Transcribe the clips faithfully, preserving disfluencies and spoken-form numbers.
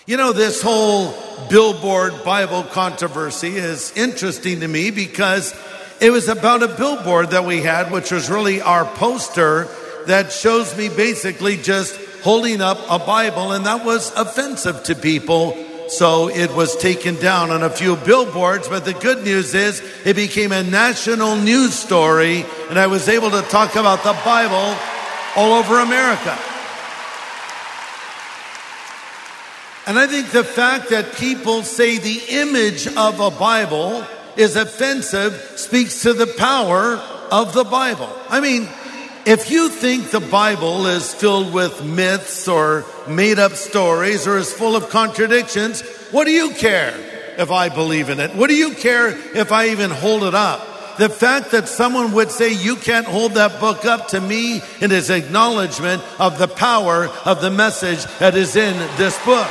You know, this whole billboard Bible controversy is interesting to me because it was about a billboard that we had, which was really our poster that shows me basically just holding up a Bible, and that was offensive to people. So it was taken down on a few billboards, but the good news is it became a national news story, and I was able to talk about the Bible all over America. And I think the fact that people say the image of a Bible is offensive speaks to the power of the Bible. I mean, if you think the Bible is filled with myths or made up stories or is full of contradictions, what do you care if I believe in it? What do you care if I even hold it up? The fact that someone would say you can't hold that book up, to me, it is acknowledgement of the power of the message that is in this book.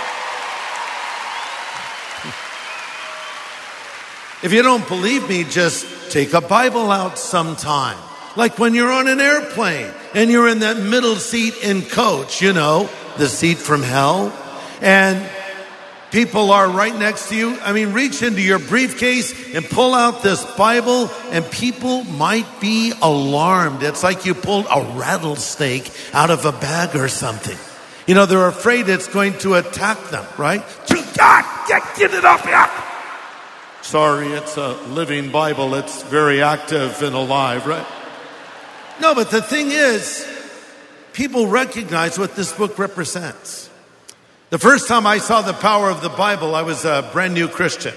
If you don't believe me, just take a Bible out sometime. Like when you're on an airplane and you're in that middle seat in coach, you know, the seat from hell, and people are right next to you. I mean, reach into your briefcase and pull out this Bible, and people might be alarmed. It's like you pulled a rattlesnake out of a bag or something. You know, they're afraid it's going to attack them, right? God, get, get it off here. Sorry, it's a living Bible. It's very active and alive, right? No, but the thing is, people recognize what this book represents. The first time I saw the power of the Bible, I was a brand new Christian.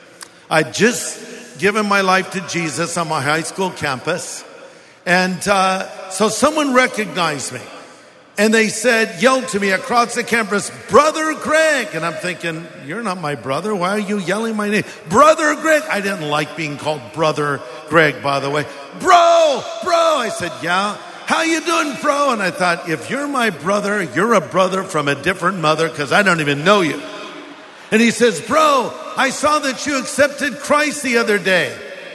I'd just given my life to Jesus on my high school campus. And uh, so someone recognized me. And they said, yelled to me across the campus, Brother Greg. And I'm thinking, you're not my brother. Why are you yelling my name? Brother Greg. I didn't like being called Brother Greg, by the way. Bro, bro. I said, yeah. How you doing, bro? And I thought, if you're my brother, you're a brother from a different mother because I don't even know you. And he says, bro, I saw that you accepted Christ the other day.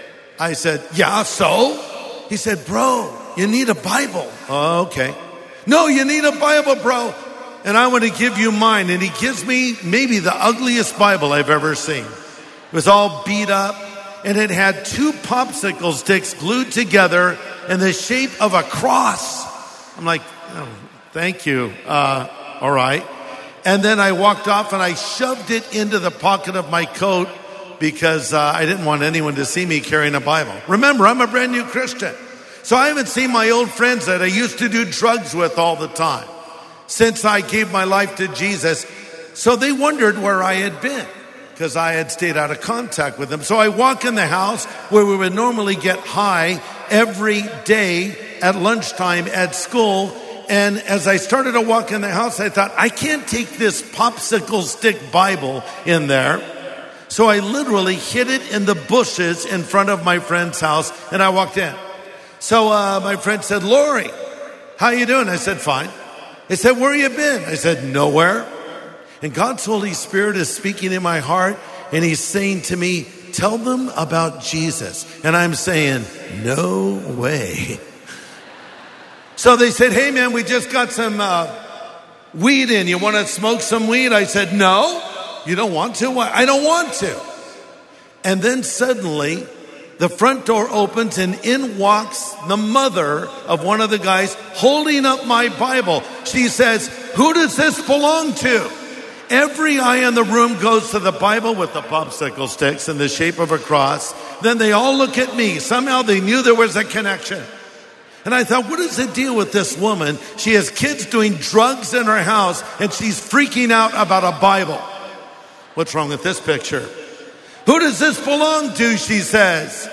I said, yeah, so? He said, bro, you need a Bible. Oh, okay. No, you need a Bible, bro. And I want to give you mine. And he gives me maybe the ugliest Bible I've ever seen. It was all beat up. And it had two popsicle sticks glued together in the shape of a cross. I'm like, oh, thank you. Uh, all right. And then I walked off and I shoved it into the pocket of my coat because uh, I didn't want anyone to see me carrying a Bible. Remember, I'm a brand new Christian. So I haven't seen my old friends that I used to do drugs with all the time since I gave my life to Jesus. So they wondered where I had been because I had stayed out of contact with them. So I walk in the house where we would normally get high every day at lunchtime at school. And as I started to walk in the house, I thought, I can't take this popsicle stick Bible in there. So I literally hid it in the bushes in front of my friend's house and I walked in. So uh, my friend said, Lori, how you doing? I said, fine. He said, where you been? I said, nowhere. And God's Holy Spirit is speaking in my heart and he's saying to me, tell them about Jesus. And I'm saying, no way. So they said, hey man, we just got some uh, weed in. You want to smoke some weed? I said, no, you don't want to? Why? I don't want to. And then suddenly the front door opens and in walks the mother of one of the guys holding up my Bible. She says, who does this belong to? Every eye in the room goes to the Bible with the popsicle sticks in the shape of a cross. Then they all look at me. Somehow they knew there was a connection. And I thought, what is the deal with this woman? She has kids doing drugs in her house and she's freaking out about a Bible. What's wrong with this picture? Who does this belong to? She says.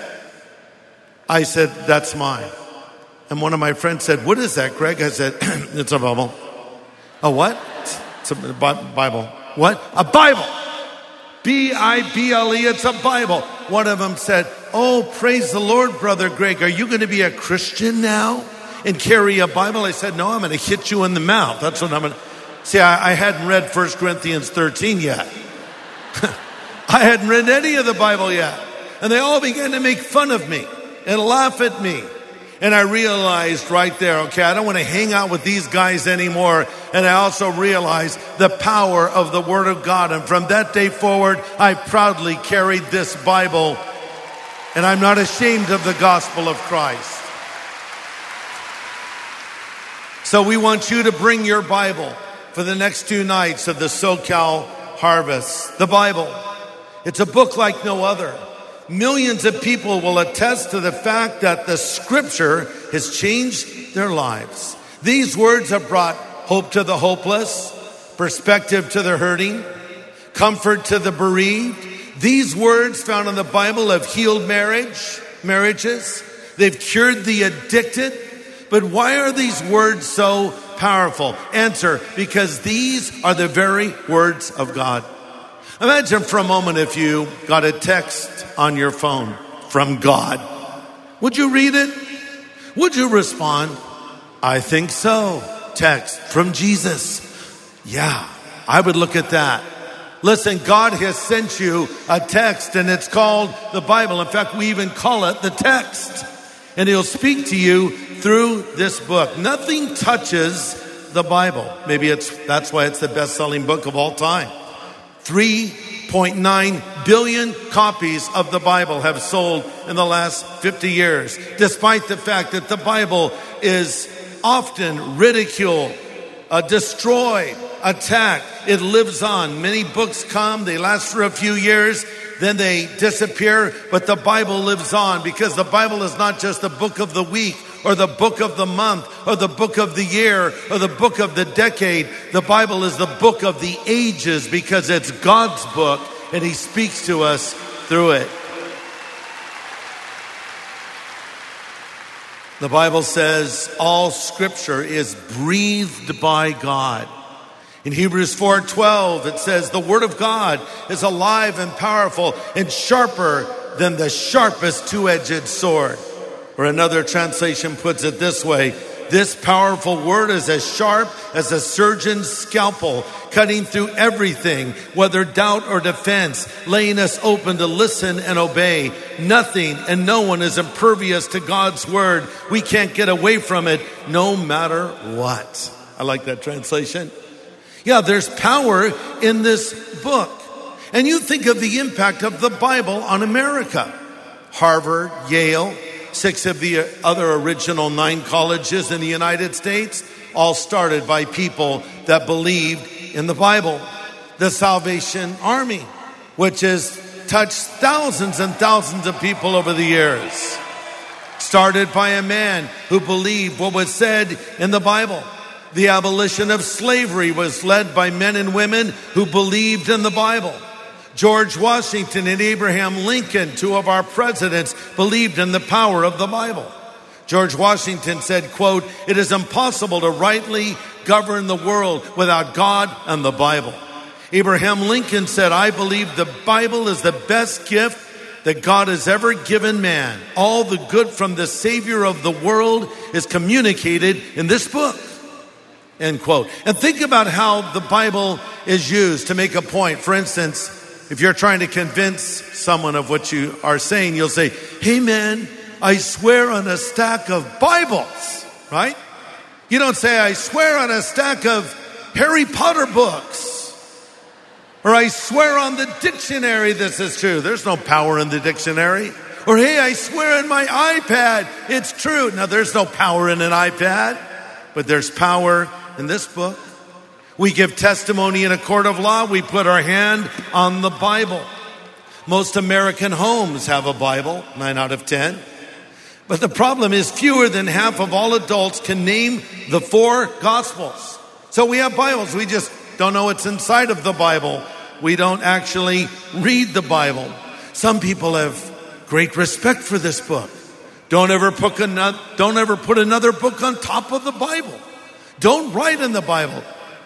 I said, that's mine. And one of my friends said, what is that, Greg? I said, it's a Bible. A what? It's a Bible. What? A Bible. B I B L E, it's a Bible. One of them said, oh, praise the Lord, Brother Greg. Are you going to be a Christian now and carry a Bible? I said, no, I'm going to hit you in the mouth. That's what I'm going to. See, I, I hadn't read First Corinthians thirteen yet. I hadn't read any of the Bible yet. And they all began to make fun of me and laugh at me. And I realized right there, okay, I don't want to hang out with these guys anymore. And I also realized the power of the Word of God. And from that day forward, I proudly carried this Bible. And I'm not ashamed of the gospel of Christ. So we want you to bring your Bible for the next two nights of the SoCal Harvest. The Bible. It's a book like no other. Millions of people will attest to the fact that the Scripture has changed their lives. These words have brought hope to the hopeless, perspective to the hurting, comfort to the bereaved. These words found in the Bible have healed marriage, marriages. They've cured the addicted. But why are these words so powerful? Answer, because these are the very words of God. Imagine for a moment if you got a text on your phone from God. Would you read it? Would you respond? I think so. Text from Jesus. Yeah, I would look at that. Listen, God has sent you a text and it's called the Bible. In fact, we even call it the text. And He'll speak to you through this book. Nothing touches the Bible. Maybe it's that's why it's the best-selling book of all time. three point nine billion copies of the Bible have sold in the last fifty years, despite the fact that the Bible is often ridiculed, uh, destroyed, attacked. It lives on. Many books come, they last for a few years, then they disappear, but the Bible lives on because the Bible is not just the book of the week or the book of the month or the book of the year or the book of the decade. The Bible is the book of the ages because it's God's book and He speaks to us through it. The Bible says all Scripture is breathed by God. In Hebrews four twelve, it says, the Word of God is alive and powerful and sharper than the sharpest two-edged sword. Or another translation puts it this way, this powerful Word is as sharp as a surgeon's scalpel, cutting through everything, whether doubt or defense, laying us open to listen and obey. Nothing and no one is impervious to God's Word. We can't get away from it no matter what. I like that translation. Yeah, there's power in this book. And you think of the impact of the Bible on America. Harvard, Yale, six of the other original nine colleges in the United States, all started by people that believed in the Bible. The Salvation Army, which has touched thousands and thousands of people over the years, started by a man who believed what was said in the Bible. The abolition of slavery was led by men and women who believed in the Bible. George Washington and Abraham Lincoln, two of our presidents, believed in the power of the Bible. George Washington said, quote, it is impossible to rightly govern the world without God and the Bible. Abraham Lincoln said, I believe the Bible is the best gift that God has ever given man. All the good from the Savior of the world is communicated in this book. End quote. And think about how the Bible is used to make a point. For instance, if you're trying to convince someone of what you are saying, you'll say, hey man, I swear on a stack of Bibles, right? You don't say, I swear on a stack of Harry Potter books. Or I swear on the dictionary this is true. There's no power in the dictionary. Or hey, I swear on my iPad it's true. Now there's no power in an iPad, but there's power in this book. We give testimony in a court of law. We put our hand on the Bible. Most American homes have a Bible, nine out of ten. But the problem is fewer than half of all adults can name the four Gospels. So we have Bibles. We just don't know what's inside of the Bible. We don't actually read the Bible. Some people have great respect for this book. Don't ever put another, don't ever put another book on top of the Bible. Don't write in the Bible.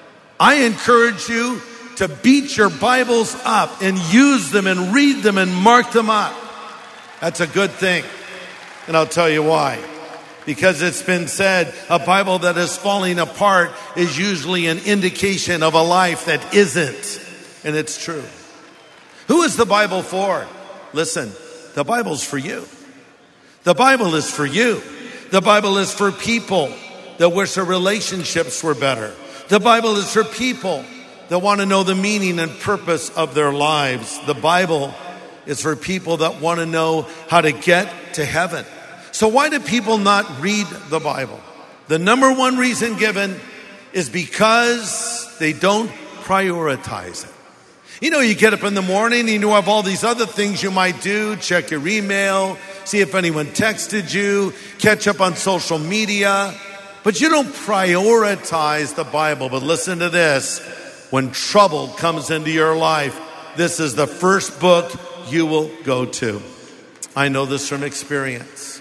I encourage you to beat your Bibles up and use them and read them and mark them up. That's a good thing. And I'll tell you why. Because it's been said, a Bible that is falling apart is usually an indication of a life that isn't. And it's true. Who is the Bible for? Listen, the Bible's for you. The Bible is for you. The Bible is for people that wish their relationships were better. The Bible is for people that want to know the meaning and purpose of their lives. The Bible is for people that want to know how to get to heaven. So why do people not read the Bible? The number one reason given is because they don't prioritize it. You know, you get up in the morning and you have all these other things you might do. Check your email, see if anyone texted you, catch up on social media. But you don't prioritize the Bible. But listen to this. When trouble comes into your life, this is the first book you will go to. I know this from experience.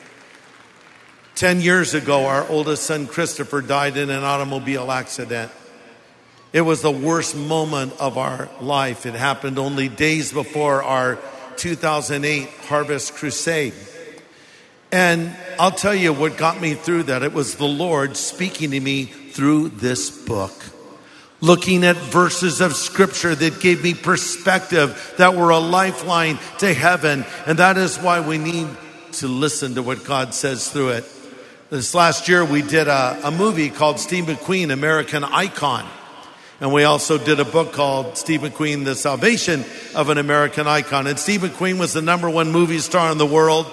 Ten years ago, our oldest son, Christopher, died in an automobile accident. It was the worst moment of our life. It happened only days before our two thousand eight Harvest Crusade. And I'll tell you what got me through that. It was the Lord speaking to me through this book. Looking at verses of scripture that gave me perspective, that were a lifeline to heaven. And that is why we need to listen to what God says through it. This last year we did a, a movie called Steve McQueen, American Icon. And we also did a book called Steve McQueen, The Salvation of an American Icon. And Steve McQueen was the number one movie star in the world.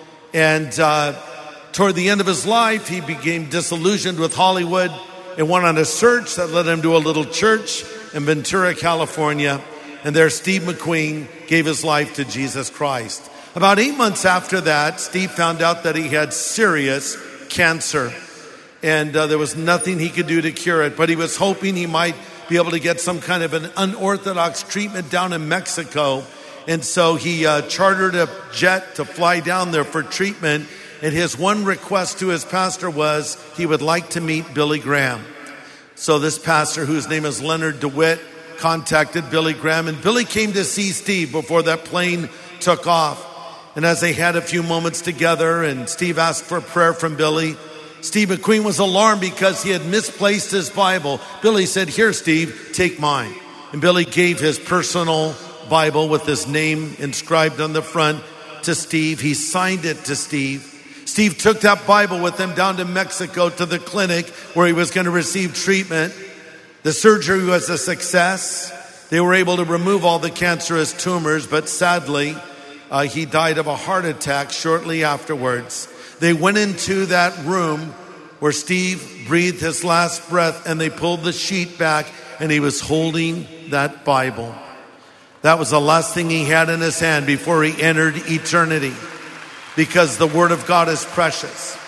And uh, toward the end of his life, he became disillusioned with Hollywood and went on a search that led him to a little church in Ventura, California. And there Steve McQueen gave his life to Jesus Christ. About eight months after that, Steve found out that he had serious cancer. And uh, there was nothing he could do to cure it. But he was hoping he might be able to get some kind of an unorthodox treatment down in Mexico. And so he uh, chartered a jet to fly down there for treatment. And his one request to his pastor was he would like to meet Billy Graham. So this pastor, whose name is Leonard DeWitt, contacted Billy Graham. And Billy came to see Steve before that plane took off. And as they had a few moments together and Steve asked for prayer from Billy, Steve McQueen was alarmed because he had misplaced his Bible. Billy said, "Here, Steve, take mine." And Billy gave his personal Bible with his name inscribed on the front to Steve. He signed it to Steve. Steve took that Bible with him down to Mexico to the clinic where he was going to receive treatment. The surgery was a success. They were able to remove all the cancerous tumors, but sadly, uh, he died of a heart attack shortly afterwards. They went into that room where Steve breathed his last breath and they pulled the sheet back and he was holding that Bible. That was the last thing he had in his hand before he entered eternity, because the Word of God is precious.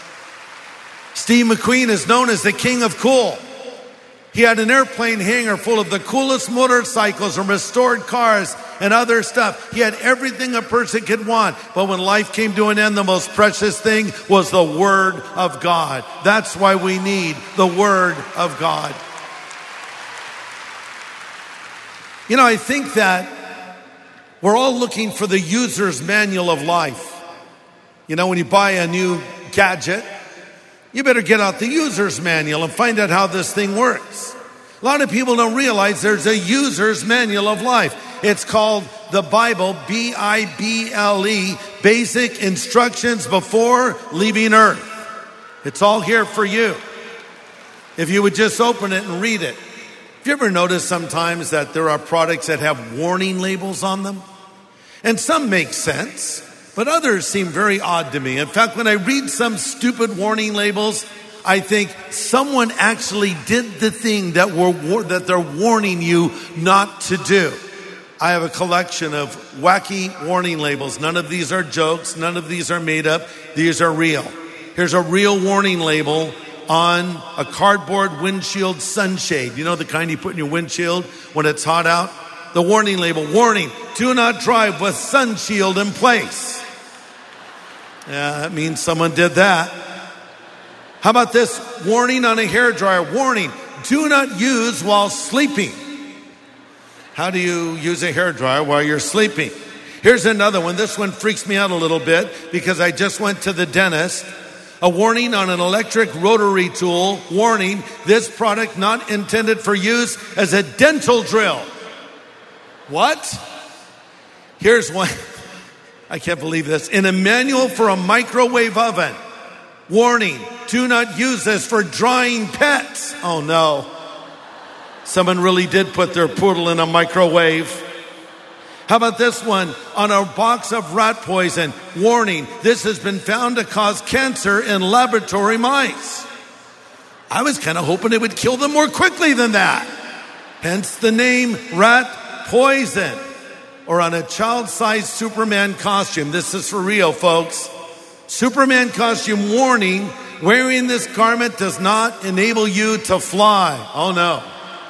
Steve McQueen is known as the King of Cool. He had an airplane hangar full of the coolest motorcycles and restored cars and other stuff. He had everything a person could want. But when life came to an end, the most precious thing was the Word of God. That's why we need the Word of God. You know, I think that we're all looking for the user's manual of life. You know, when you buy a new gadget, you better get out the user's manual and find out how this thing works. A lot of people don't realize there's a user's manual of life. It's called the Bible, B I B L E, Basic Instructions Before Leaving Earth. It's all here for you. If you would just open it and read it. Have you ever noticed sometimes that there are products that have warning labels on them? And some make sense, but others seem very odd to me. In fact, when I read some stupid warning labels, I think someone actually did the thing that we're, that they're warning you not to do. I have a collection of wacky warning labels. None of these are jokes. None of these are made up. These are real. Here's a real warning label on a cardboard windshield sunshade. You know, the kind you put in your windshield when it's hot out? The warning label, warning, do not drive with sun shield in place. Yeah, that means someone did that. How about this warning on a hairdryer? Warning, do not use while sleeping. How do you use a hairdryer while you're sleeping? Here's another one. This one freaks me out a little bit because I just went to the dentist. A warning on an electric rotary tool. Warning, this product not intended for use as a dental drill. What? Here's one. I can't believe this. In a manual for a microwave oven. Warning, do not use this for drying pets. Oh no. Someone really did put their poodle in a microwave. How about this one? On a box of rat poison, warning, this has been found to cause cancer in laboratory mice. I was kind of hoping it would kill them more quickly than that. Hence the name rat poison. Or on a child-sized Superman costume. This is for real, folks. Superman costume warning, wearing this garment does not enable you to fly. Oh no.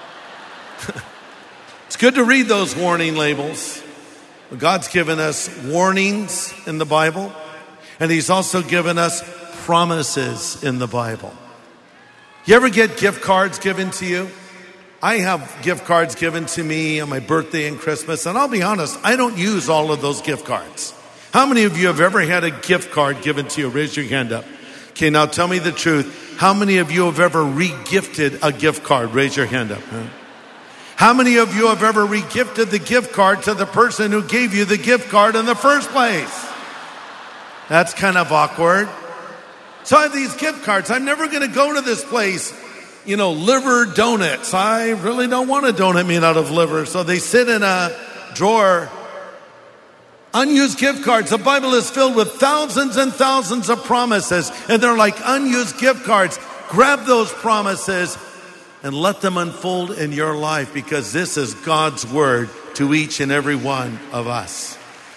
It's good to read those warning labels. God's given us warnings in the Bible, and He's also given us promises in the Bible. You ever get gift cards given to you? I have gift cards given to me on my birthday and Christmas, and I'll be honest, I don't use all of those gift cards. How many of you have ever had a gift card given to you? Raise your hand up. Okay, now tell me the truth. How many of you have ever re-gifted a gift card? Raise your hand up. Huh? How many of you have ever re-gifted the gift card to the person who gave you the gift card in the first place? That's kind of awkward. So I have these gift cards. I'm never going to go to this place, you know, liver donuts. I really don't want a donut made out of liver. So they sit in a drawer. Unused gift cards. The Bible is filled with thousands and thousands of promises, and they're like unused gift cards. Grab those promises and let them unfold in your life, because this is God's word to each and every one of us.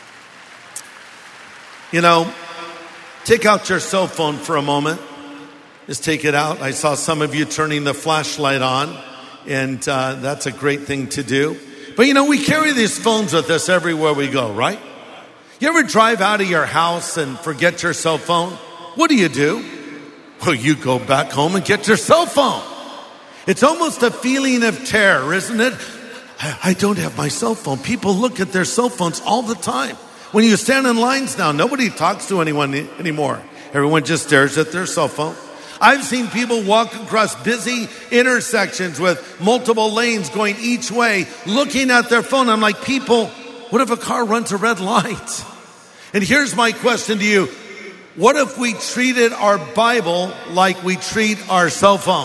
You know, take out your cell phone for a moment. Just take it out. I saw some of you turning the flashlight on, and uh, that's a great thing to do. But you know, we carry these phones with us everywhere we go, right? You ever drive out of your house and forget your cell phone? What do you do? Well, you go back home and get your cell phone. It's almost a feeling of terror, isn't it? I don't have my cell phone. People look at their cell phones all the time. When you stand in lines now, nobody talks to anyone anymore. Everyone just stares at their cell phone. I've seen people walk across busy intersections with multiple lanes going each way, looking at their phone. I'm like, people, what if a car runs a red light? And here's my question to you. What if we treated our Bible like we treat our cell phone?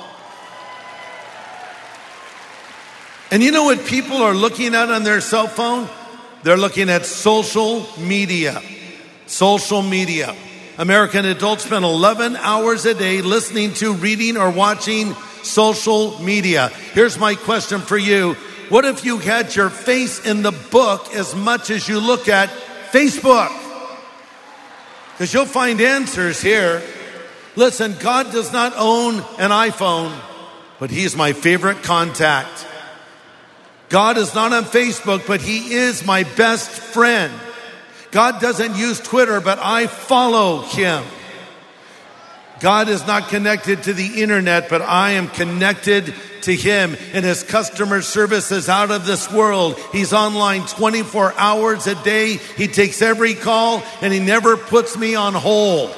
And you know what people are looking at on their cell phone? They're looking at social media. Social media. American adults spend eleven hours a day listening to, reading, or watching social media. Here's my question for you. What if you had your face in the book as much as you look at Facebook? Because you'll find answers here. Listen, God does not own an iPhone, but He's my favorite contact. God is not on Facebook, but He is my best friend. God doesn't use Twitter, but I follow Him. God is not connected to the internet, but I am connected to Him. And His customer service is out of this world. He's online twenty-four hours a day. He takes every call, and He never puts me on hold.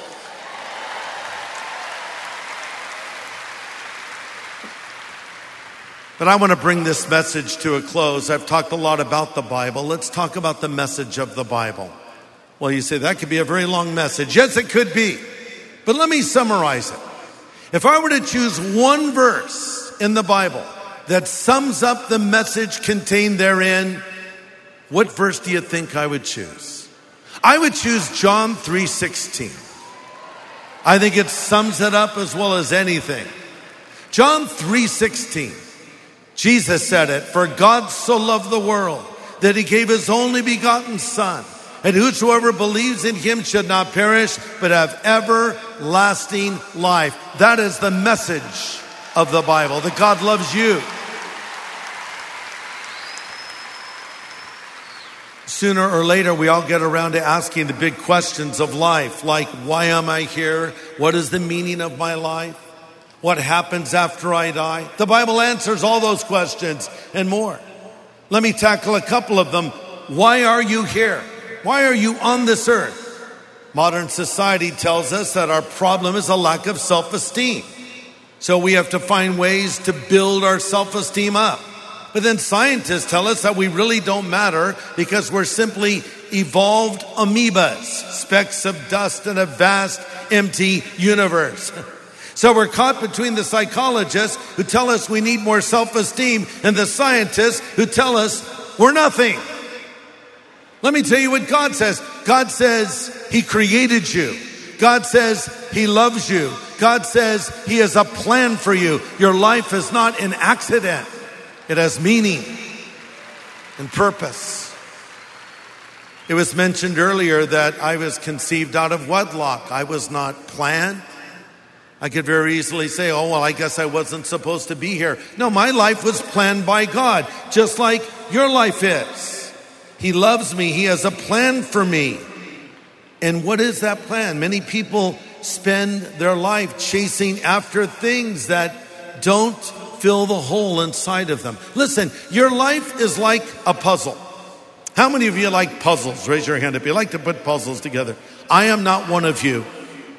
But I want to bring this message to a close. I've talked a lot about the Bible. Let's talk about the message of the Bible. Well, you say that could be a very long message. Yes, it could be. But let me summarize it. If I were to choose one verse in the Bible that sums up the message contained therein, what verse do you think I would choose? I would choose John three sixteen. I think it sums it up as well as anything. John three sixteen. Jesus said it, for God so loved the world that He gave His only begotten Son, and whosoever believes in Him should not perish, but have everlasting life. That is the message of the Bible, that God loves you. Sooner or later, we all get around to asking the big questions of life, like, why am I here? What is the meaning of my life? What happens after I die? The Bible answers all those questions and more. Let me tackle a couple of them. Why are you here? Why are you on this earth? Modern society tells us that our problem is a lack of self-esteem. So we have to find ways to build our self-esteem up. But then scientists tell us that we really don't matter because we're simply evolved amoebas, specks of dust in a vast, empty universe. So we're caught between the psychologists who tell us we need more self-esteem and the scientists who tell us we're nothing. Let me tell you what God says. God says He created you. God says He loves you. God says He has a plan for you. Your life is not an accident. It has meaning and purpose. It was mentioned earlier that I was conceived out of wedlock. I was not planned. I could very easily say, oh, well, I guess I wasn't supposed to be here. No, my life was planned by God, just like your life is. He loves me. He has a plan for me. And what is that plan? Many people spend their life chasing after things that don't fill the hole inside of them. Listen, your life is like a puzzle. How many of you like puzzles? Raise your hand if you like to put puzzles together. I am not one of you.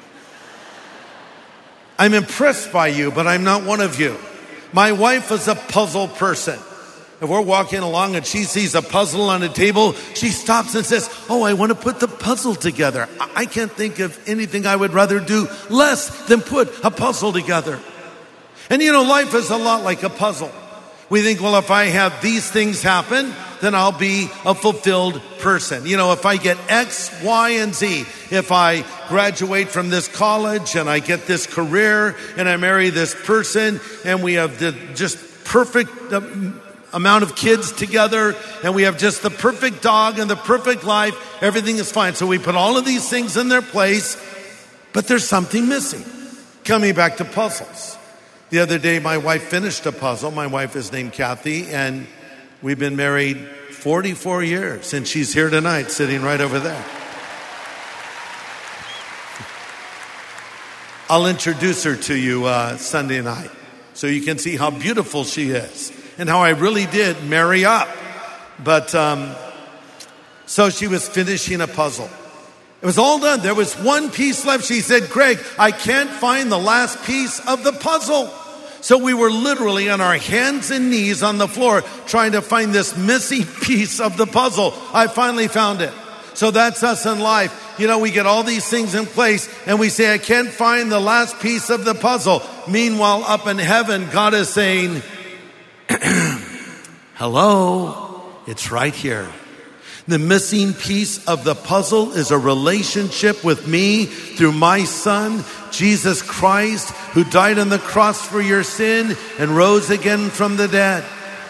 I'm impressed by you, but I'm not one of you. My wife is a puzzle person. If we're walking along and she sees a puzzle on a table, she stops and says, oh, I want to put the puzzle together. I can't think of anything I would rather do less than put a puzzle together. And you know, life is a lot like a puzzle. We think, well, if I have these things happen, then I'll be a fulfilled person. You know, if I get X, Y, and Z, if I graduate from this college and I get this career and I marry this person and we have the just perfect amount of kids together and we have just the perfect dog and the perfect life, everything is fine. So we put all of these things in their place, but there's something missing. Coming back to puzzles. The other day, my wife finished a puzzle. My wife is named Kathy, and we've been married forty-four years, and she's here tonight, sitting right over there. I'll introduce her to you uh, Sunday night, so you can see how beautiful she is, and how I really did marry up. But, um, so she was finishing a puzzle. It was all done. There was one piece left. She said, Greg, I can't find the last piece of the puzzle. So we were literally on our hands and knees on the floor trying to find this missing piece of the puzzle. I finally found it. So that's us in life. You know, we get all these things in place and we say, I can't find the last piece of the puzzle. Meanwhile, up in heaven, God is saying, hello, it's right here. The missing piece of the puzzle is a relationship with me through my Son, Jesus Christ, who died on the cross for your sin and rose again from the dead.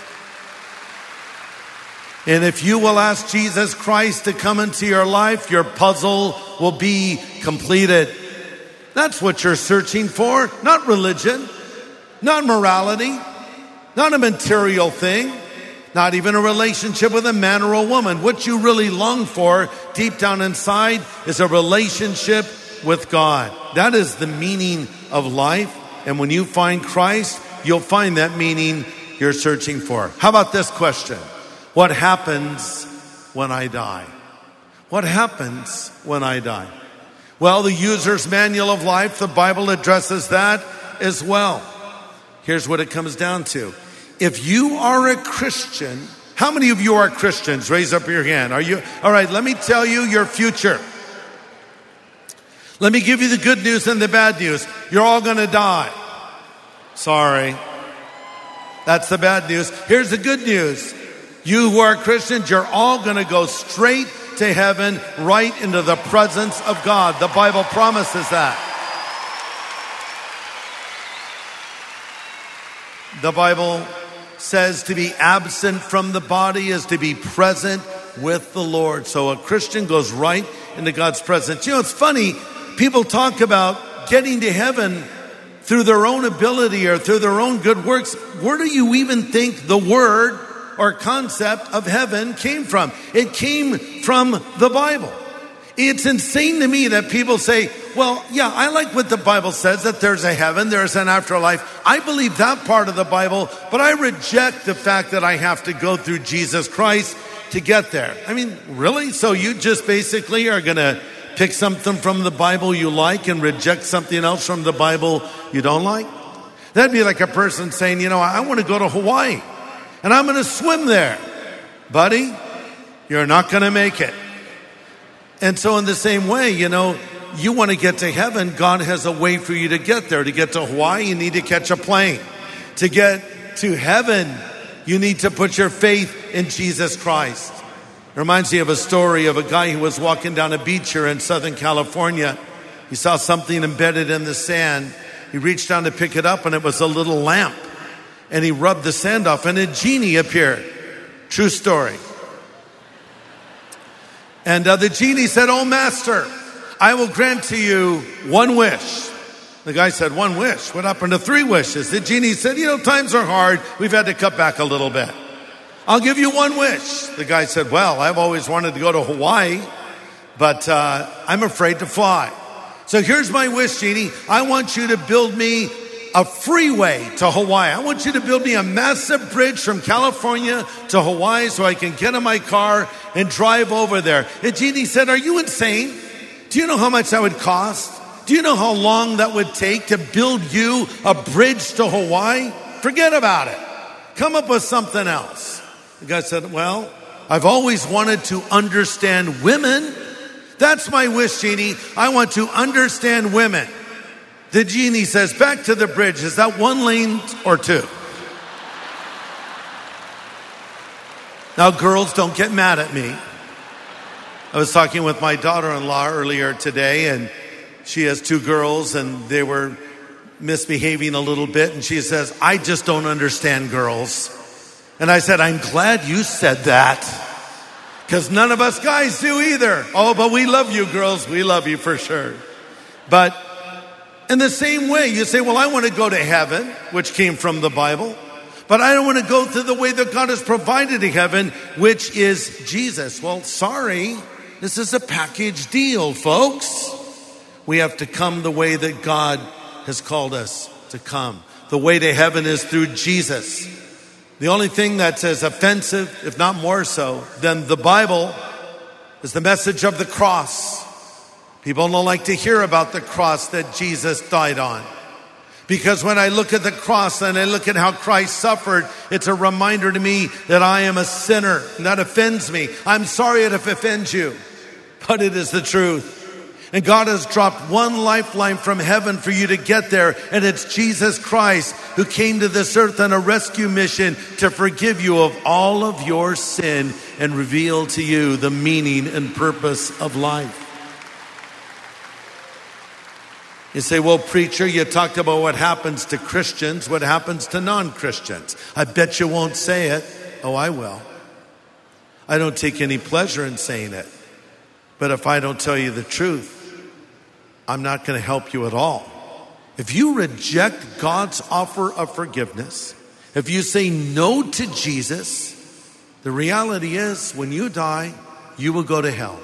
And if you will ask Jesus Christ to come into your life, your puzzle will be completed. That's what you're searching for, not religion, not morality, not a material thing. Not even a relationship with a man or a woman. What you really long for deep down inside is a relationship with God. That is the meaning of life. And when you find Christ, you'll find that meaning you're searching for. How about this question? What happens when I die? What happens when I die? Well, the user's manual of life, the Bible addresses that as well. Here's what it comes down to. If you are a Christian, how many of you are Christians? Raise up your hand. Are you? All right, let me tell you your future. Let me give you the good news and the bad news. You're all going to die. Sorry. That's the bad news. Here's the good news. You who are Christians, you're all going to go straight to heaven, right into the presence of God. The Bible promises that. The Bible says to be absent from the body is to be present with the Lord. So a Christian goes right into God's presence. You know, it's funny. People talk about getting to heaven through their own ability or through their own good works. Where do you even think the word or concept of heaven came from? It came from the Bible. It's insane to me that people say, well, yeah, I like what the Bible says, that there's a heaven, there's an afterlife. I believe that part of the Bible, but I reject the fact that I have to go through Jesus Christ to get there. I mean, really? So you just basically are going to pick something from the Bible you like and reject something else from the Bible you don't like? That'd be like a person saying, you know, I want to go to Hawaii. and I'm going to swim there. Buddy, you're not going to make it. And so in the same way, you know, you want to get to heaven, God has a way for you to get there. To get to Hawaii, you need to catch a plane. To get to heaven, you need to put your faith in Jesus Christ. It reminds me of a story of a guy who was walking down a beach here in Southern California. He saw something embedded in the sand. He reached down to pick it up, and it was a little lamp. And he rubbed the sand off, and a genie appeared. True story. And uh, the genie said, "Oh, master, I will grant to you one wish." The guy said, "One wish? What happened to three wishes?" The genie said, "You know, times are hard. We've had to cut back a little bit. I'll give you one wish." The guy said, "Well, I've always wanted to go to Hawaii, but uh, I'm afraid to fly. So here's my wish, genie. I want you to build me a freeway to Hawaii. I want you to build me a massive bridge from California to Hawaii so I can get in my car and drive over there." The genie said, "Are you insane? Do you know how much that would cost? Do you know how long that would take to build you a bridge to Hawaii? Forget about it. Come up with something else." The guy said, "Well, I've always wanted to understand women. That's my wish, genie. I want to understand women." The genie says, "Back to the bridge. Is that one lane or two?" Now, girls, don't get mad at me. I was talking with my daughter-in-law earlier today, and she has two girls, and they were misbehaving a little bit. And she says, "I just don't understand girls." And I said, "I'm glad you said that, because none of us guys do either. Oh, but we love you, girls. We love you for sure." But in the same way, you say, "Well, I want to go to heaven," which came from the Bible, "but I don't want to go through the way that God has provided to heaven, which is Jesus." Well, sorry, this is a package deal, folks. We have to come the way that God has called us to come. The way to heaven is through Jesus. The only thing that's as offensive, if not more so, than the Bible is the message of the cross. People don't like to hear about the cross that Jesus died on. Because when I look at the cross and I look at how Christ suffered, it's a reminder to me that I am a sinner, and that offends me. I'm sorry if it offends you, but it is the truth. And God has dropped one lifeline from heaven for you to get there, and it's Jesus Christ, who came to this earth on a rescue mission to forgive you of all of your sin and reveal to you the meaning and purpose of life. You say, "Well, preacher, you talked about what happens to Christians. What happens to non-Christians?" I bet you won't say it. Oh, I will. I don't take any pleasure in saying it. But if I don't tell you the truth, I'm not going to help you at all. If you reject God's offer of forgiveness, if you say no to Jesus, the reality is when you die, you will go to hell.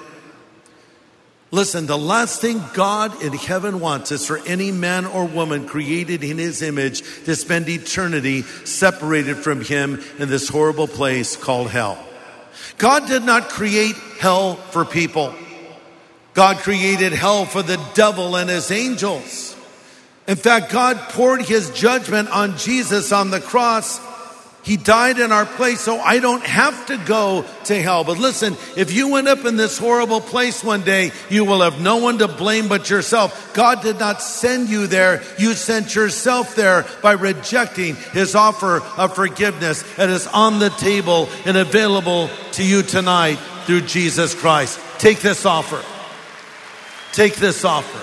Listen, the last thing God in heaven wants is for any man or woman created in his image to spend eternity separated from him in this horrible place called hell. God did not create hell for people. God created hell for the devil and his angels. In fact, God poured his judgment on Jesus on the cross. He died in our place, so I don't have to go to hell. But listen, if you end up in this horrible place one day, you will have no one to blame but yourself. God did not send you there. You sent yourself there by rejecting his offer of forgiveness. It is on the table and available to you tonight through Jesus Christ. Take this offer. Take this offer.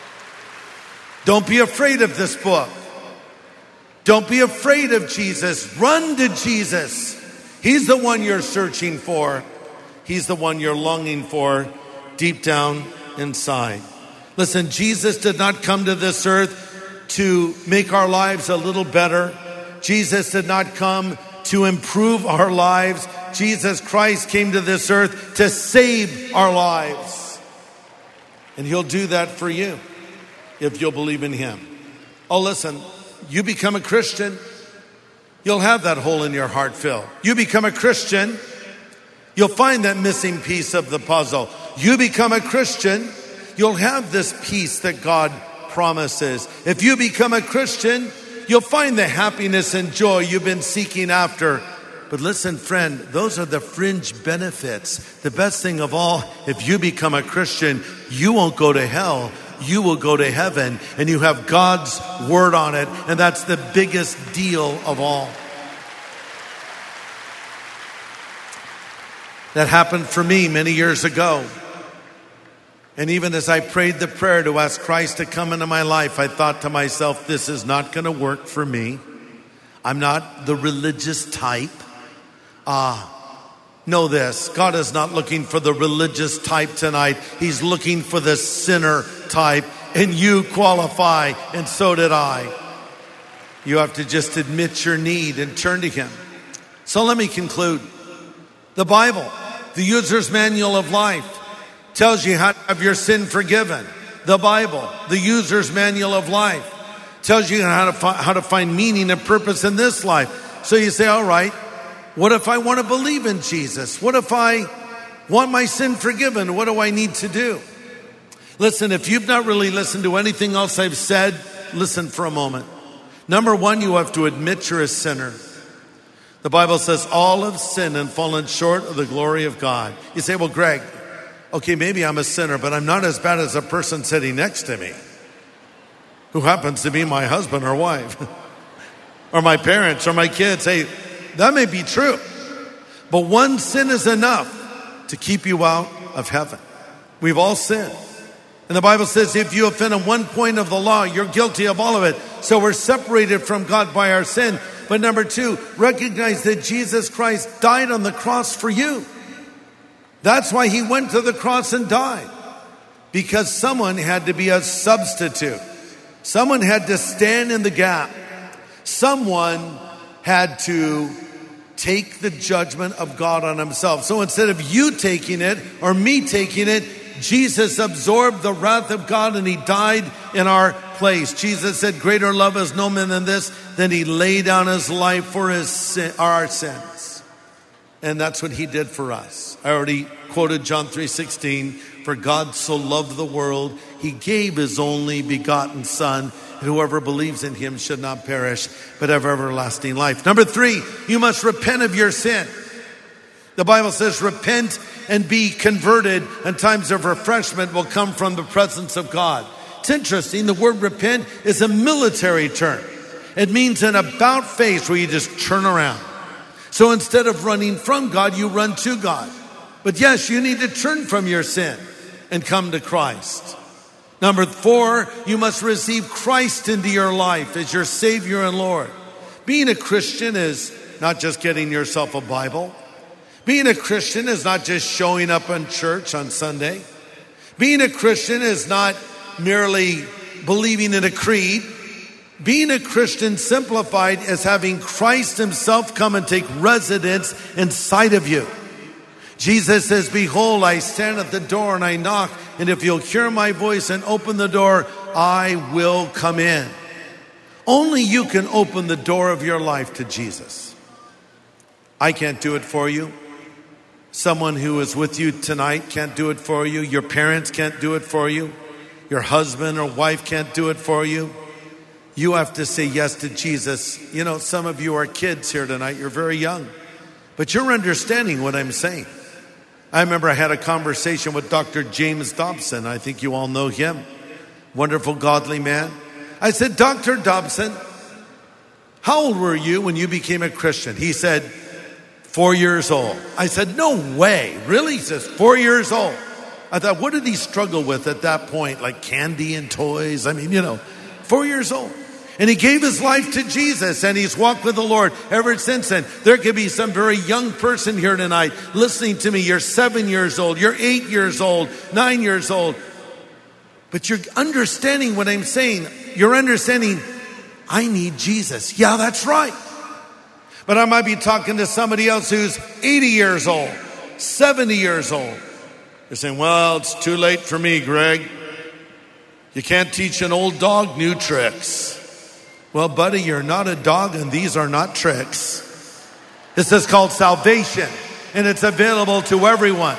Don't be afraid of this book. Don't be afraid of Jesus. Run to Jesus. He's the one you're searching for. He's the one you're longing for deep down inside. Listen, Jesus did not come to this earth to make our lives a little better. Jesus did not come to improve our lives. Jesus Christ came to this earth to save our lives. And he'll do that for you if you'll believe in him. Oh, listen, you become a Christian, you'll have that hole in your heart filled. You become a Christian, you'll find that missing piece of the puzzle. You become a Christian, you'll have this peace that God promises. If you become a Christian, you'll find the happiness and joy you've been seeking after. But listen, friend, those are the fringe benefits. The best thing of all, if you become a Christian, you won't go to hell. You will go to heaven, and you have God's word on it, and that's the biggest deal of all. That happened for me many years ago. And even as I prayed the prayer to ask Christ to come into my life, I thought to myself, this is not going to work for me. I'm not the religious type. Ah, know this, God is not looking for the religious type tonight. He's looking for the sinner type, and you qualify, and so did I. You have to just admit your need and turn to him. So let me conclude. The Bible, the user's manual of life, tells you how to have your sin forgiven. The Bible, the user's manual of life, tells you how to, fi- how to find meaning and purpose in this life. So you say, all right, what if I want to believe in Jesus? What if I want my sin forgiven? What do I need to do? Listen, if you've not really listened to anything else I've said, listen for a moment. Number one, you have to admit you're a sinner. The Bible says all have sinned and fallen short of the glory of God. You say, well, Greg, okay, maybe I'm a sinner, but I'm not as bad as a person sitting next to me who happens to be my husband or wife or my parents or my kids. Hey, that may be true, but one sin is enough to keep you out of heaven. We've all sinned. And the Bible says if you offend on one point of the law, you're guilty of all of it. So we're separated from God by our sin. But number two, recognize that Jesus Christ died on the cross for you. That's why he went to the cross and died. Because someone had to be a substitute. Someone had to stand in the gap. Someone had to take the judgment of God on himself. So instead of you taking it or me taking it, Jesus absorbed the wrath of God and he died in our place. Jesus said, greater love has no man than this, than he laid down his life for his sin, our sins. And that's what he did for us. I already quoted John three sixteen. For God so loved the world, he gave his only begotten son, and whoever believes in him should not perish, but have everlasting life. Number three, you must repent of your sin. The Bible says, repent and be converted, and times of refreshment will come from the presence of God. It's interesting, the word repent is a military term. It means an about face where you just turn around. So instead of running from God, you run to God. But yes, you need to turn from your sin and come to Christ. Number four, you must receive Christ into your life as your Savior and Lord. Being a Christian is not just getting yourself a Bible. Being a Christian is not just showing up in church on Sunday. Being a Christian is not merely believing in a creed. Being a Christian simplified is having Christ himself come and take residence inside of you. Jesus says, behold, I stand at the door and I knock, and if you'll hear my voice and open the door, I will come in. Only you can open the door of your life to Jesus. I can't do it for you. Someone who is with you tonight can't do it for you. Your parents can't do it for you. Your husband or wife can't do it for you. You have to say yes to Jesus. You know, some of you are kids here tonight. You're very young. But you're understanding what I'm saying. I remember I had a conversation with Doctor James Dobson. I think you all know him. Wonderful, godly man. I said, Doctor Dobson, how old were you when you became a Christian? He said, four years old. I said, no way. Really? He says, four years old. I thought, what did he struggle with at that point? Like candy and toys? I mean, you know, four years old. And he gave his life to Jesus, and he's walked with the Lord ever since then. There could be some very young person here tonight listening to me. You're seven years old. You're eight years old, nine years old. But you're understanding what I'm saying. You're understanding, I need Jesus. Yeah, that's right. But I might be talking to somebody else who's eighty years old, seventy years old. You're saying, well, it's too late for me, Greg. You can't teach an old dog new tricks. Well, buddy, you're not a dog and these are not tricks. This is called salvation, and it's available to everyone.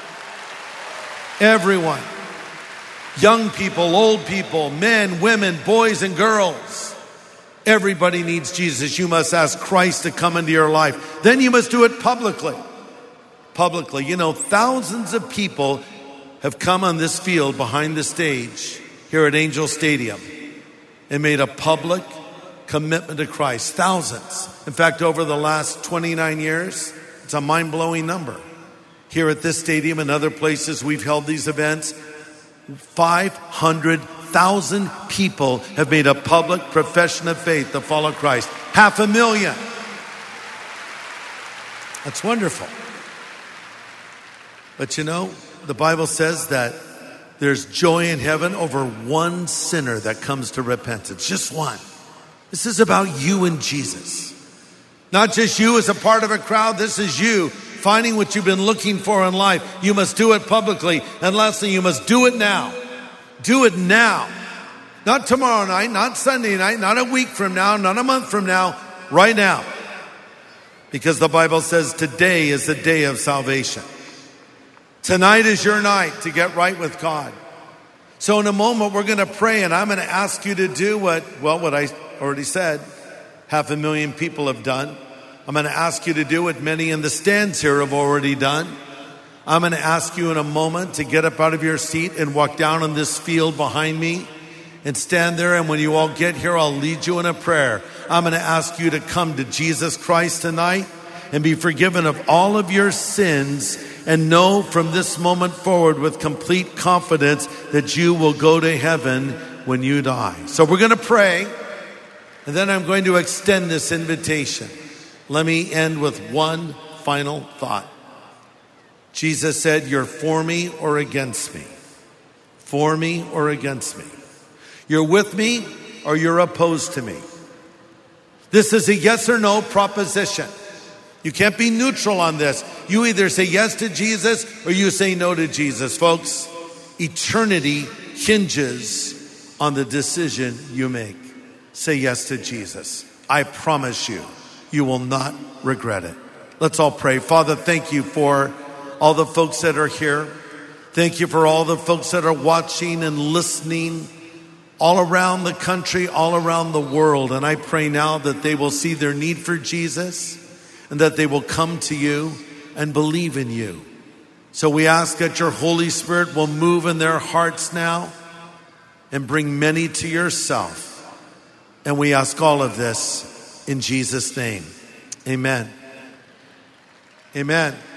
Everyone. Young people, old people, men, women, boys, and girls. Everybody needs Jesus. You must ask Christ to come into your life. Then you must do it publicly. Publicly. You know, thousands of people have come on this field behind the stage here at Angel Stadium and made a public commitment to Christ. Thousands. In fact, over the last twenty-nine years, it's a mind-blowing number. Here at this stadium and other places we've held these events, five hundred thousand people have made a public profession of faith to follow Christ. Half a million. That's wonderful. But you know, the Bible says that there's joy in heaven over one sinner that comes to repentance. Just one. This is about you and Jesus. Not just you as a part of a crowd. This is you finding what you've been looking for in life. You must do it publicly. And lastly, you must do it now. Do it now. Not tomorrow night, not Sunday night, not a week from now, not a month from now. Right now. Because the Bible says today is the day of salvation. Tonight is your night to get right with God. So in a moment, we're going to pray, and I'm going to ask you to do what, well, what I already said, half a million people have done. I'm going to ask you to do what many in the stands here have already done. I'm going to ask you in a moment to get up out of your seat and walk down on this field behind me and stand there. And when you all get here, I'll lead you in a prayer. I'm going to ask you to come to Jesus Christ tonight and be forgiven of all of your sins, and know from this moment forward with complete confidence that you will go to heaven when you die. So we're going to pray, and then I'm going to extend this invitation. Let me end with one final thought. Jesus said, you're for me or against me. For me or against me. You're with me or you're opposed to me. This is a yes or no proposition. You can't be neutral on this. You either say yes to Jesus or you say no to Jesus. Folks, eternity hinges on the decision you make. Say yes to Jesus. I promise you, you will not regret it. Let's all pray. Father, thank you for all the folks that are here. Thank you for all the folks that are watching and listening all around the country, all around the world. And I pray now that they will see their need for Jesus, and that they will come to you and believe in you. So we ask that your Holy Spirit will move in their hearts now and bring many to yourself. And we ask all of this in Jesus' name. Amen. Amen.